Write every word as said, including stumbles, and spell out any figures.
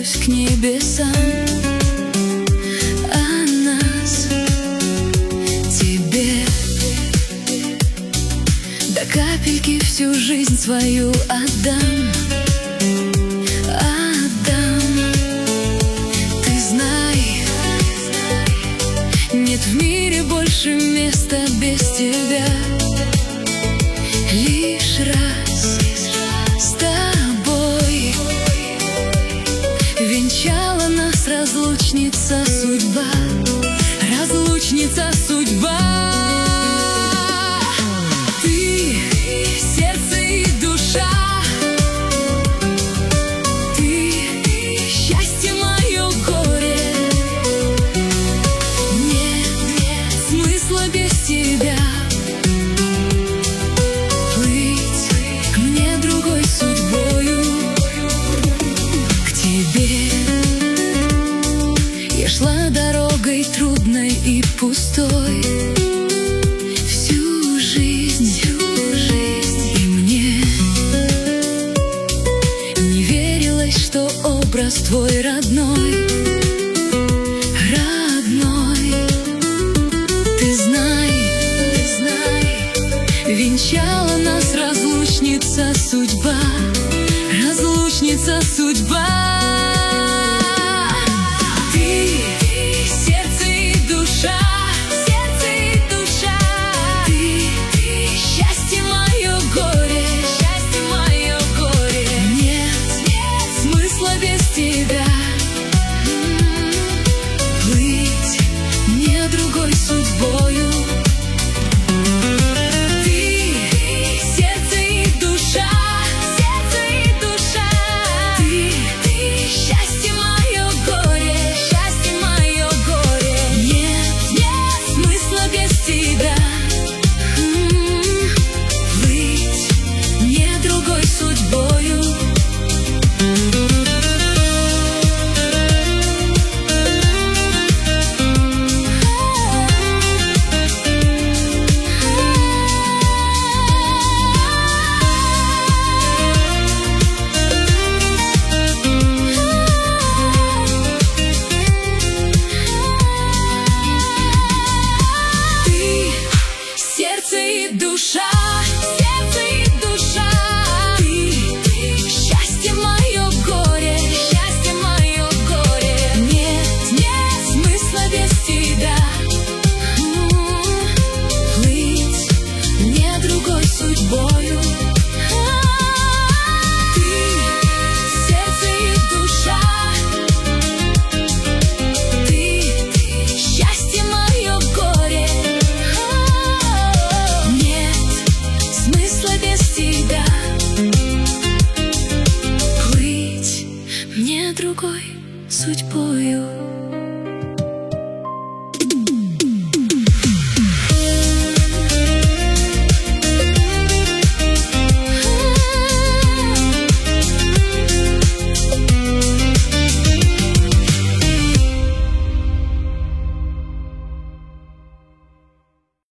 тянусь к небесам, а нас тебе до капельки всю жизнь свою отдам. Нет в мире больше места без тебя. Лишь раз с тобой венчала нас разлучница судьба, разлучница судьба. Ты сердце и душа, ты счастье мое горе. Без тебя плыть мне другой судьбою. К тебе я шла дорогой трудной и пустой всю жизнь, всю жизнь. И мне не верилось, что образ твой родной